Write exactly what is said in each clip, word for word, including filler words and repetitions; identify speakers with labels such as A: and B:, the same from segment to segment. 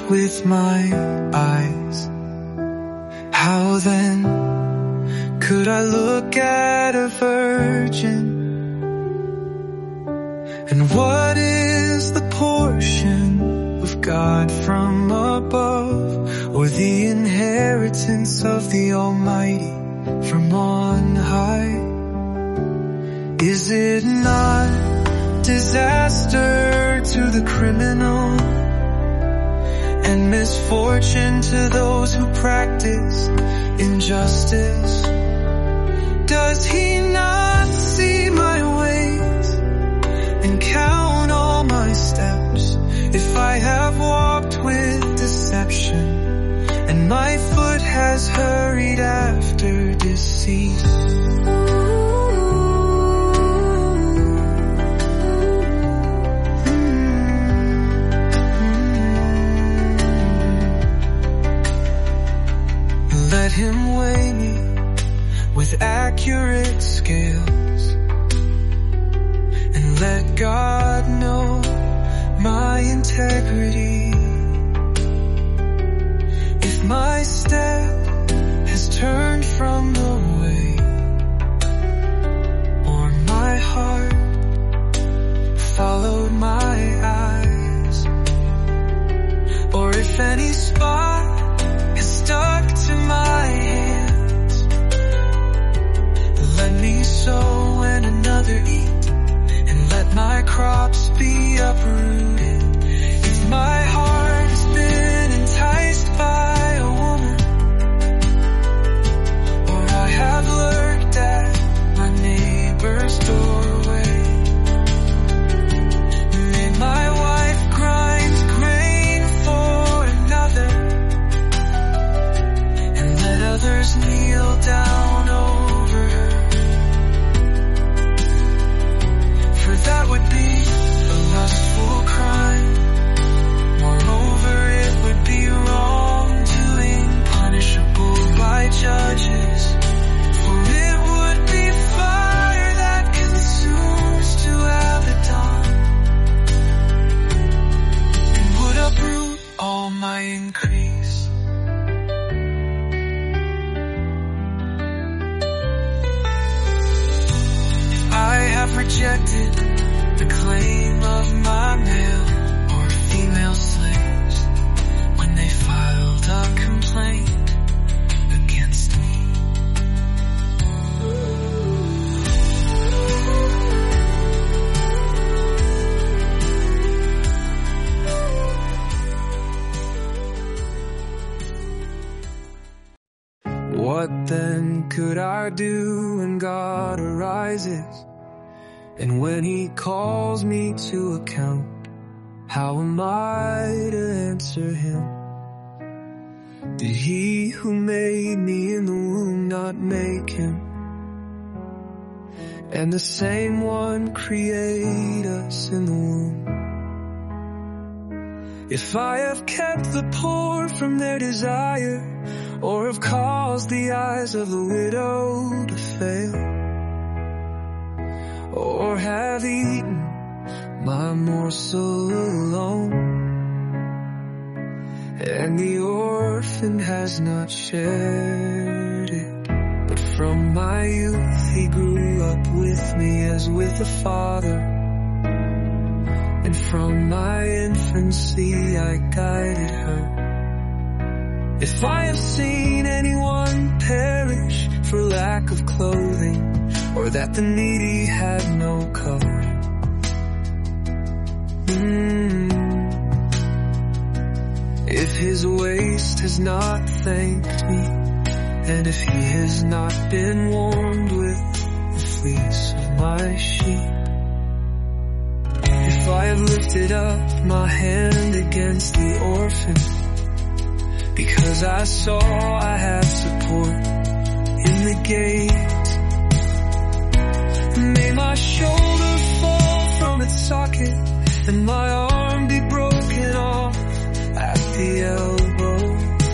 A: with my eyes. How then could I look at a virgin? And what is the portion of God from above, or the inheritance of the Almighty from on high? Is it not disaster to the criminal and misfortune to those who practice injustice? Does he not see my ways and count all my steps? If I have walked with deception and my foot has hurried after deceit, let him weigh me with accurate scales, and let God know my integrity. If my step has turned from the way, or my heart followed my eyes, or if any spot has stuck to my hands, let me sow and another eat, and let my crops be uprooted. If my heart has been enticed by a woman, or I have lurked at my neighbor's doorway, may my wife grind grain for another, and let others kneel down over her. For that would be a lustful crime. Moreover, it would be wrongdoing, punishable by judges. For it would be fire that consumes to Abaddon, and would uproot all my increase. I have rejected the claim of my male or female slaves when they filed a complaint against me. What then could I do when God arises? And when he calls me to account, how am I to answer him? Did he who made me in the womb not make him? And the same one create us in the womb? If I have kept the poor from their desire, or have caused the eyes of the widow to fail, or have eaten my morsel alone, and the orphan has not shared it, but from my youth he grew up with me as with a father, and from my infancy I guided her. If I have seen anyone perish for lack of clothing, or that the needy had no covering, mm. If his waist has not thanked me, and if he has not been warmed with the fleece of my sheep, if I have lifted up my hand against the orphan, because I saw I had support in the gate, may my shoulder fall from its socket, and my arm be broken off at the elbow.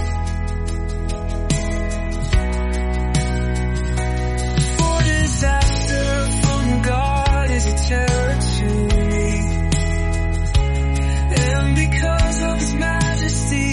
A: For disaster from God is a terror to me, and because of his majesty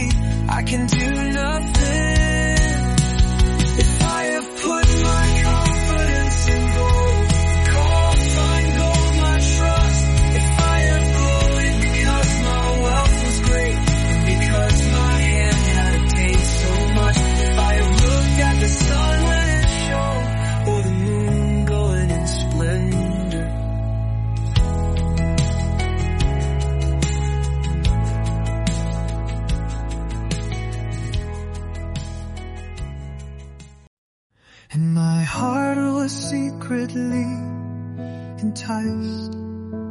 A: secretly enticed,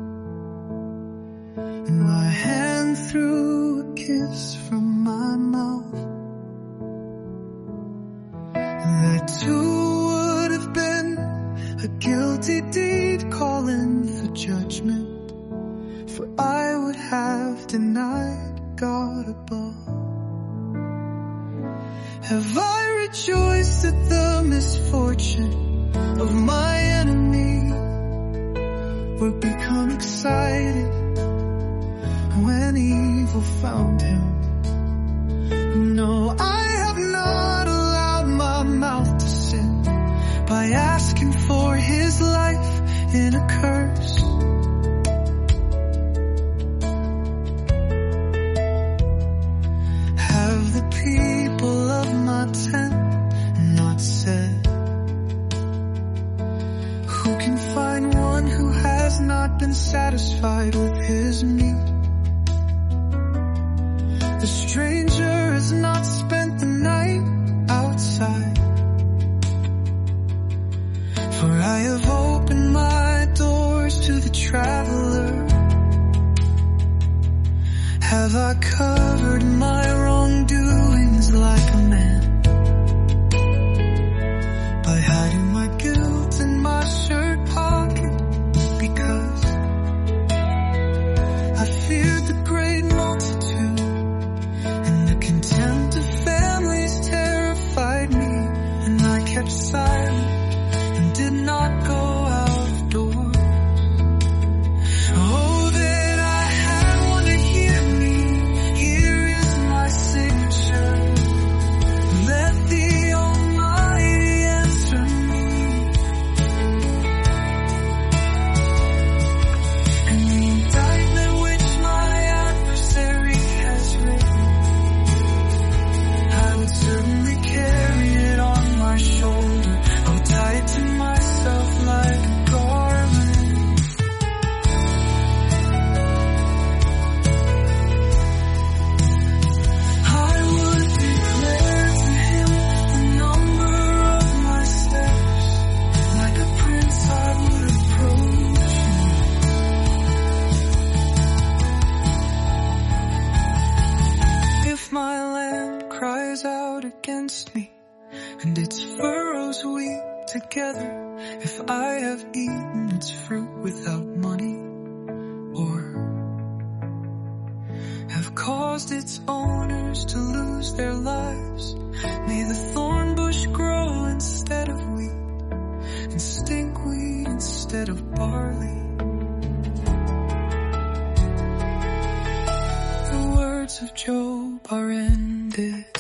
A: and my hand threw a kiss from my mouth. That too would have been a guilty deed, calling for judgment, for I would have denied God above. Have I rejoiced at the misfortune of my enemy, or become excited when evil found him? No, I have not allowed my mouth to sin by asking for his life in a curse. Have the people of my tent not said, who can find one who has not been satisfied with his meat? The stranger has not spent the night outside, for I have opened my doors to the traveler. Have I covered my wrongdoings like a man, by hiding my guilt in my shirt pocket? Because I feared the great multitude, and the contempt of families terrified me, and I kept silent and did not go out of doors. Oh, that I had one to hear me. Here is my signature. Let the Almighty answer me. And the indictment which my adversary has written, I would certainly carry it on my shoulder. I'll tie it to myself like a garment. I would declare to him the number of my steps. Like a prince I would approach him. If my land cries out against me, and its furrows weep together, if I have eaten its fruit without money, or have caused its owners to lose their lives, may the thorn bush grow instead of wheat, and stinkweed instead of barley. The words of Job are ended.